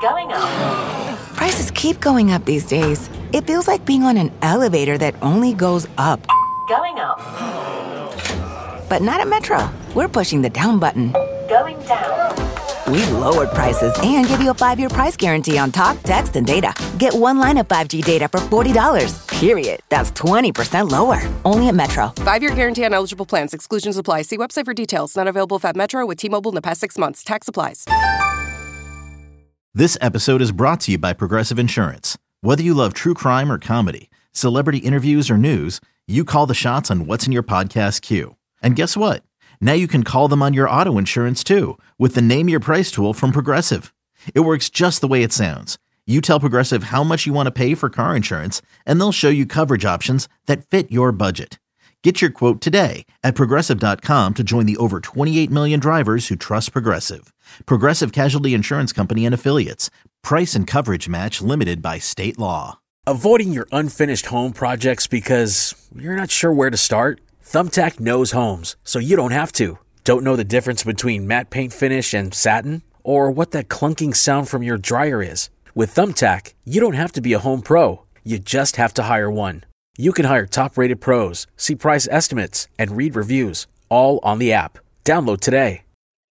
Going up. Prices keep going up these days. It feels like being on an elevator that only goes up. Going up. But not at Metro. We're pushing the down button. Going down. We've lowered prices and give you a 5-year price guarantee on talk, text, and data. Get one line of 5G data for $40, period. That's 20% lower. Only at Metro. 5-year guarantee on eligible plans. Exclusions apply. See website for details. Not available at Metro with T-Mobile in the past 6 months. Tax applies. This episode is brought to you by Progressive Insurance. Whether you love true crime or comedy, celebrity interviews or news, you call the shots on what's in your podcast queue. And guess what? Now you can call them on your auto insurance too with the Name Your Price tool from Progressive. It works just the way it sounds. You tell Progressive how much you want to pay for car insurance, and they'll show you coverage options that fit your budget. Get your quote today at Progressive.com to join the over 28 million drivers who trust Progressive. Progressive Casualty Insurance Company and Affiliates. Price and coverage match limited by state law. Avoiding your unfinished home projects because you're not sure where to start? Thumbtack knows homes, so you don't have to. Don't know the difference between matte paint finish and satin? Or what that clunking sound from your dryer is? With Thumbtack, you don't have to be a home pro. You just have to hire one. You can hire top-rated pros, see price estimates, and read reviews, all on the app. Download today.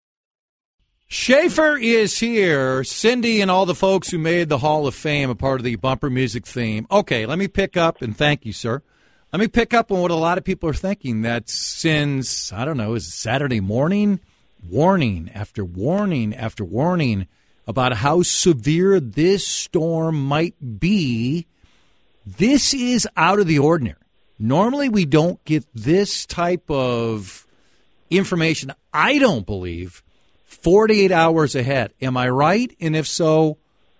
Schaefer is here. Cindy and all the folks who made the Hall of Fame a part of the bumper music theme. Okay, let me pick up, and thank you, sir. Let me pick up on what a lot of people are thinking. That since, I don't know, is it Saturday morning? Warning after warning after warning about how severe this storm might be. This is out of the ordinary. Normally we don't get this type of information, I don't believe, 48 hours ahead. Am I right? And if so,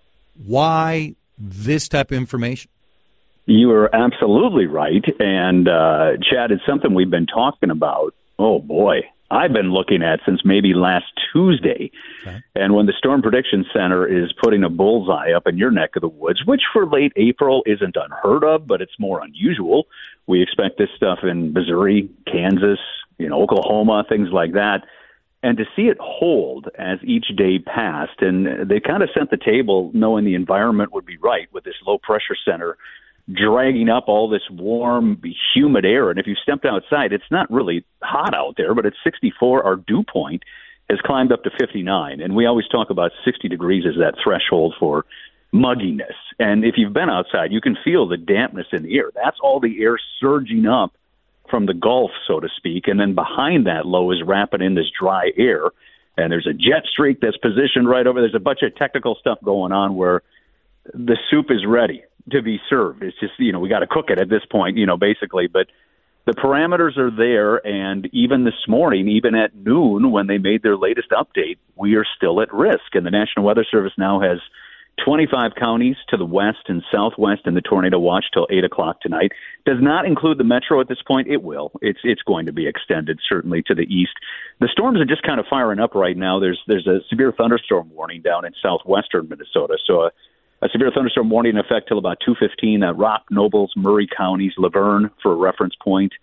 why this type of information? You are absolutely right. And, Chad, it's something we've been talking about. Oh, boy. I've been looking at since maybe last Tuesday. Okay. And when the Storm Prediction Center is putting a bullseye up in your neck of the woods, which for late April isn't unheard of, but it's more unusual. We expect this stuff in Missouri, Kansas, Oklahoma, things like that. And to see it hold as each day passed, and they kind of set the table knowing the environment would be right with this low pressure center dragging up all this warm, humid air. And if you stepped outside, it's not really hot out there, but it's 64. Our dew point has climbed up to 59. And we always talk about 60 degrees as that threshold for mugginess. And if you've been outside, you can feel the dampness in the air. That's all the air surging up from the Gulf, so to speak. And then behind that low is wrapping in this dry air. And there's a jet streak that's positioned right over. There's a bunch of technical stuff going on where the soup is ready to be served. It's just, we got to cook it at this point, basically. But the parameters are there. And even this morning, even at noon, when they made their latest update, we are still at risk. And the National Weather Service now has 25 counties to the west and southwest in the tornado watch till 8 o'clock tonight. Does not include the metro at this point. It will. It's going to be extended, certainly, to the east. The storms are just kind of firing up right now. There's a severe thunderstorm warning down in southwestern Minnesota. So a severe thunderstorm warning in effect till about 2:15. Rock, Nobles, Murray counties, Laverne, for a reference point,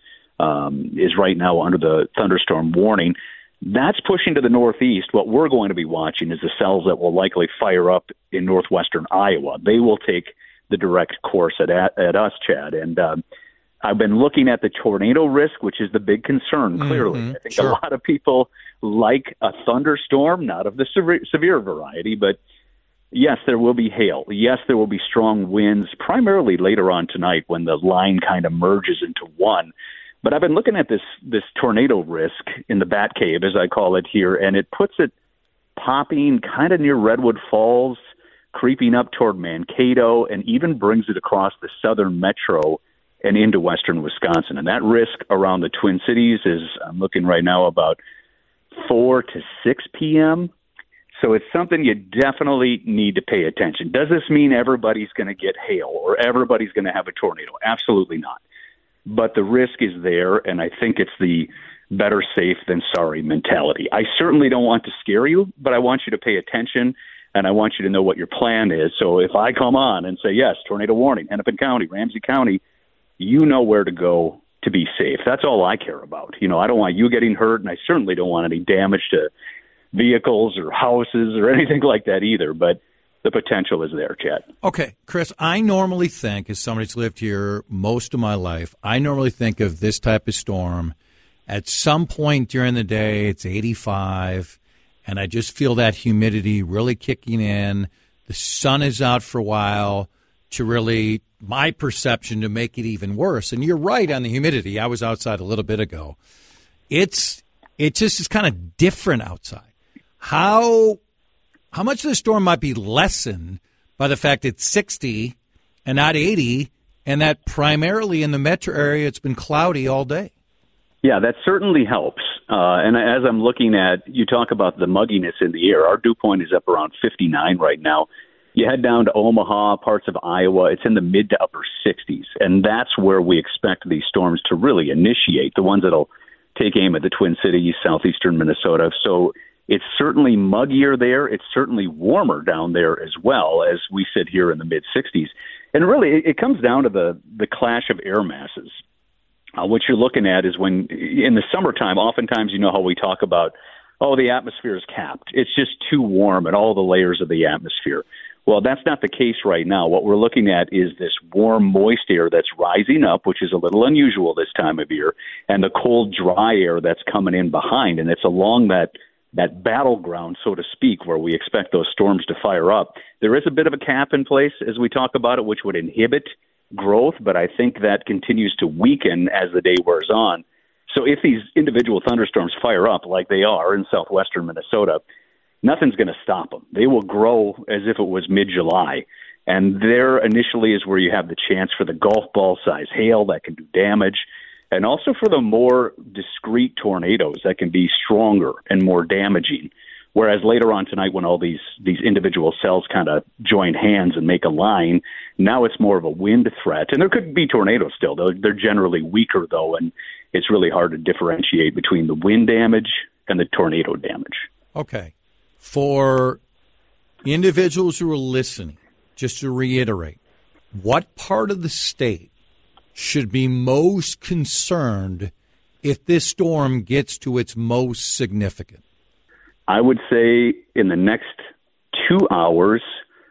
is right now under the thunderstorm warning. That's pushing to the northeast. What we're going to be watching is the cells that will likely fire up in northwestern Iowa. They will take the direct course at us, Chad. And I've been looking at the tornado risk, which is the big concern, clearly. I think a lot of people like a thunderstorm, not of the severe variety, but yes, there will be hail. Yes, there will be strong winds, primarily later on tonight when the line kind of merges into one. But I've been looking at this tornado risk in the Bat Cave, as I call it here, and it puts it popping kind of near Redwood Falls, creeping up toward Mankato, and even brings it across the southern metro and into western Wisconsin. And that risk around the Twin Cities is, I'm looking right now, about 4 to 6 p.m., so it's something you definitely need to pay attention. Does this mean everybody's going to get hail or everybody's going to have a tornado? Absolutely not. But the risk is there, and I think it's the better safe than sorry mentality. I certainly don't want to scare you, but I want you to pay attention, and I want you to know what your plan is. So if I come on and say, yes, tornado warning, Hennepin County, Ramsey County, you know where to go to be safe. That's all I care about. I don't want you getting hurt, and I certainly don't want any damage to vehicles or houses or anything like that either. But the potential is there, Chad. Okay, Chris, I normally think, as somebody who's lived here most of my life, I normally think of this type of storm. At some point during the day, it's 85, and I just feel that humidity really kicking in. The sun is out for a while to really, my perception, to make it even worse. And you're right on the humidity. I was outside a little bit ago. It just is kind of different outside. How much of the storm might be lessened by the fact it's 60 and not 80, and that primarily in the metro area it's been cloudy all day? Yeah, that certainly helps. And as I'm looking at, you talk about the mugginess in the air. Our dew point is up around 59 right now. You head down to Omaha, parts of Iowa, it's in the mid to upper 60s. And that's where we expect these storms to really initiate, the ones that'll take aim at the Twin Cities, southeastern Minnesota. So it's certainly muggier there. It's certainly warmer down there as well as we sit here in the mid-60s. And really, it comes down to the clash of air masses. What you're looking at is when, in the summertime, oftentimes you know how we talk about, the atmosphere is capped. It's just too warm and all the layers of the atmosphere. Well, that's not the case right now. What we're looking at is this warm, moist air that's rising up, which is a little unusual this time of year, and the cold, dry air that's coming in behind. And it's along that battleground, so to speak, where we expect those storms to fire up. There is a bit of a cap in place as we talk about it, which would inhibit growth, but I think that continues to weaken as the day wears on. So if these individual thunderstorms fire up like they are in southwestern Minnesota, nothing's going to stop them. They will grow as if it was mid-July. And there initially is where you have the chance for the golf ball size hail that can do damage, and also for the more discrete tornadoes that can be stronger and more damaging. Whereas later on tonight, when all these individual cells kind of join hands and make a line, now it's more of a wind threat. And there could be tornadoes still. They're generally weaker, though, and it's really hard to differentiate between the wind damage and the tornado damage. Okay. For individuals who are listening, just to reiterate, what part of the state should be most concerned if this storm gets to its most significant? I would say in the next 2 hours,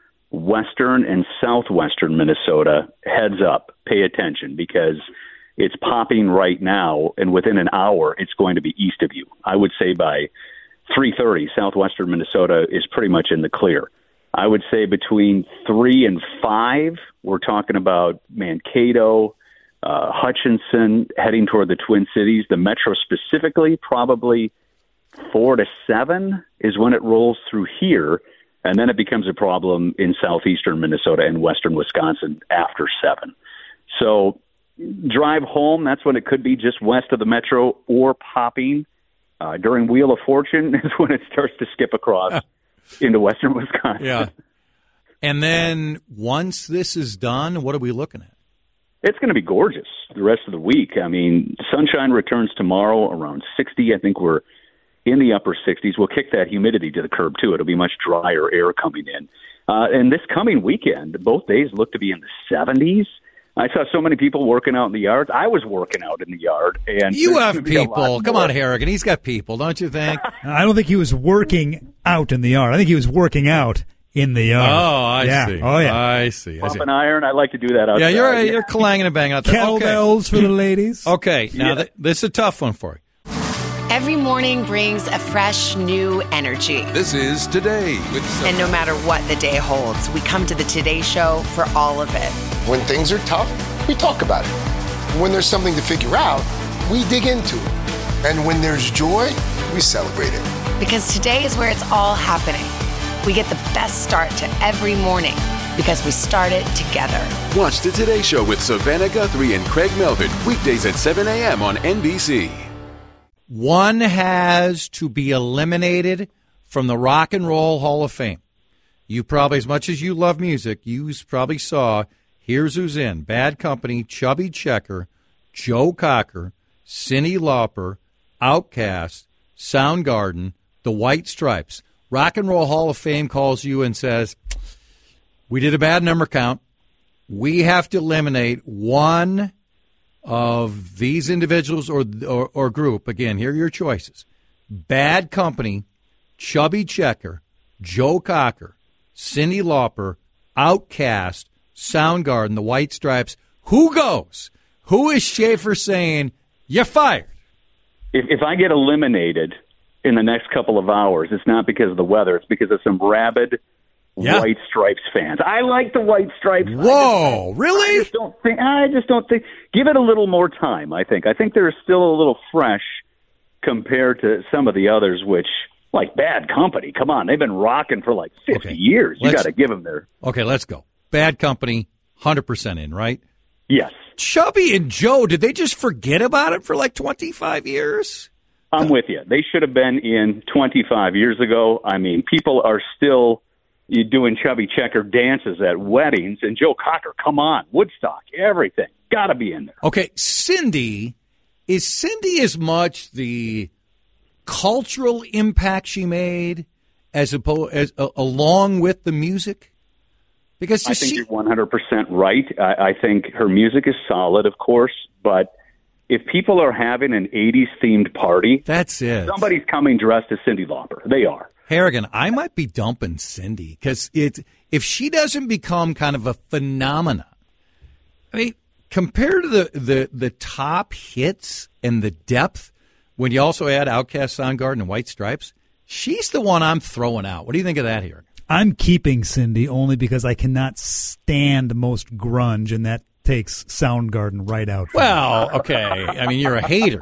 western and southwestern Minnesota, heads up, pay attention, because it's popping right now, and within an hour, it's going to be east of you. I would say by 3:30, southwestern Minnesota is pretty much in the clear. I would say between 3 and 5, we're talking about Mankato, Hutchinson, heading toward the Twin Cities. The metro specifically, probably 4 to 7 is when it rolls through here, and then it becomes a problem in southeastern Minnesota and western Wisconsin after 7. So drive home, that's when it could be just west of the metro, or popping during Wheel of Fortune is when it starts to skip across into western Wisconsin. Yeah. And then once this is done, what are we looking at? It's going to be gorgeous the rest of the week. I mean, sunshine returns tomorrow around 60. I think we're in the upper 60s. We'll kick that humidity to the curb, too. It'll be much drier air coming in. And this coming weekend, both days look to be in the 70s. I saw so many people working out in the yard. I was working out in the yard. And you have people. Come on, Harrigan. He's got people, don't you think? I don't think he was working out in the yard. I think he was working out in the yard. Oh, I see. Oh, yeah. I see. Pump and iron. I like to do that outside. Yeah, you're clanging and banging out there. Kettlebells for the ladies. Okay, now this is a tough one for you. Every morning brings a fresh, new energy. This is Today with And no matter what the day holds, we come to the Today Show for all of it. When things are tough, we talk about it. When there's something to figure out, we dig into it. And when there's joy, we celebrate it. Because today is where it's all happening. We get the best start to every morning because we start it together. Watch the Today Show with Savannah Guthrie and Craig Melvin, weekdays at 7 a.m. on NBC. One has to be eliminated from the Rock and Roll Hall of Fame. You probably, as much as you love music, you probably saw, here's who's in: Bad Company, Chubby Checker, Joe Cocker, Cyndi Lauper, Outkast, Soundgarden, The White Stripes. Rock and Roll Hall of Fame calls you and says, we did a bad number count. We have to eliminate one of these individuals or group. Again, here are your choices: Bad Company, Chubby Checker, Joe Cocker, Cyndi Lauper, Outkast, Soundgarden, the White Stripes. Who goes? Who is Schaefer saying, you're fired? If I get eliminated in the next couple of hours, it's not because of the weather. It's because of some rabid White Stripes fans. I like the White Stripes. Whoa, really? I just don't think. Give it a little more time, I think. I think they're still a little fresh compared to some of the others, which, like Bad Company, come on, they've been rocking for like 50 years. You got to give them their... Okay, let's go. Bad Company, 100% in, right? Yes. Chubby and Joe, did they just forget about it for like 25 years? I'm with you. They should have been in 25 years ago. I mean, people are still doing chubby checker dances at weddings. And Joe Cocker, come on, Woodstock, everything. Got to be in there. Okay, Cyndi, is Cyndi as much the cultural impact she made as along with the music? Because I think you're 100% right. I think her music is solid, of course, but if people are having an 80s themed party, that's it. Somebody's coming dressed as Cyndi Lauper. They are. Harrigan, I might be dumping Cyndi because if she doesn't become kind of a phenomenon, I mean, compared to the top hits and the depth, when you also add Outkast, Soundgarden, and White Stripes, she's the one I'm throwing out. What do you think of that, Harrigan? I'm keeping Cyndi only because I cannot stand most grunge, and that takes Soundgarden right out. Well, okay. I mean, you're a hater.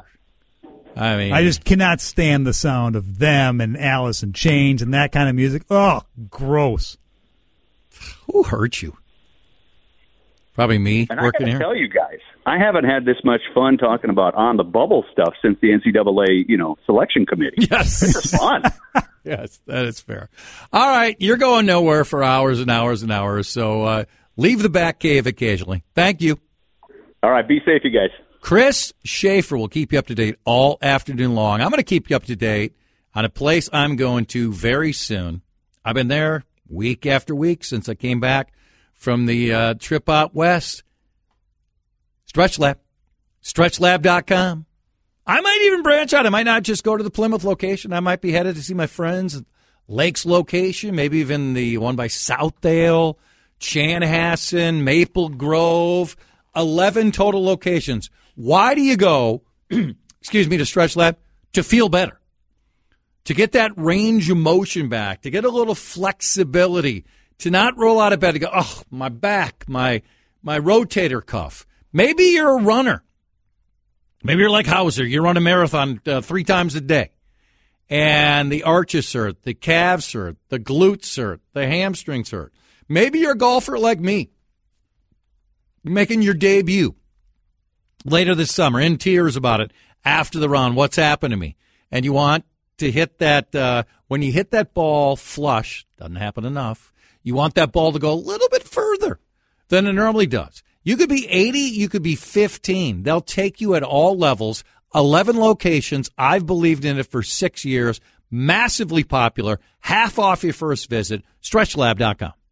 I just cannot stand the sound of them and Alice in Chains and that kind of music. Oh, gross. Who hurt you? Probably me and working here. I got to tell you guys, I haven't had this much fun talking about on the bubble stuff since the NCAA, selection committee. Yes, this is fun. Yes, that is fair. All right, you're going nowhere for hours and hours and hours. So leave the back cave occasionally. Thank you. All right, be safe, you guys. Chris Schaefer will keep you up to date all afternoon long. I'm going to keep you up to date on a place I'm going to very soon. I've been there week after week since I came back from the trip out west. Stretch Lab. StretchLab.com. I might even branch out. I might not just go to the Plymouth location. I might be headed to see my friends at Lakes location, maybe even the one by Southdale, Chanhassen, Maple Grove, 11 total locations. Why do you go, to Stretch Lab? To feel better. To get that range of motion back, to get a little flexibility, to not roll out of bed and go, oh, my back, my rotator cuff. Maybe you're a runner. Maybe you're like Hauser. You run a marathon 3 times a day. And the arches hurt, the calves hurt, the glutes hurt, the hamstrings hurt. Maybe you're a golfer like me. You're making your debut later this summer, in tears about it, after the run, what's happened to me. And you want to hit that, when you hit that ball flush, doesn't happen enough, you want that ball to go a little bit further than it normally does. You could be 80, you could be 15. They'll take you at all levels. 11 locations. I've believed in it for 6 years. Massively popular. Half off your first visit. StretchLab.com.